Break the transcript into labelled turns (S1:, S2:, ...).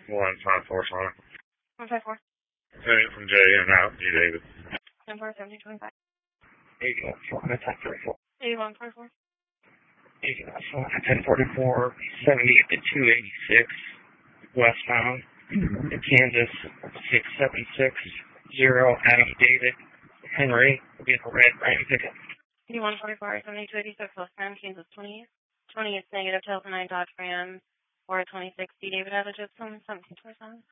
S1: 154, sorry.
S2: 154.
S1: From Jay and out, D. David.
S2: 10-4-17-25.
S3: 8144,
S2: 8144.
S3: 1044, 78 to 286, westbound, Kansas 6760, Adam David, Henry, vehicle red, brand pickup.
S2: 8144, 7286, westbound, Kansas 28. 28 negative, Delta 9 Dodge Ram, 426, D. David Avenue, 1727.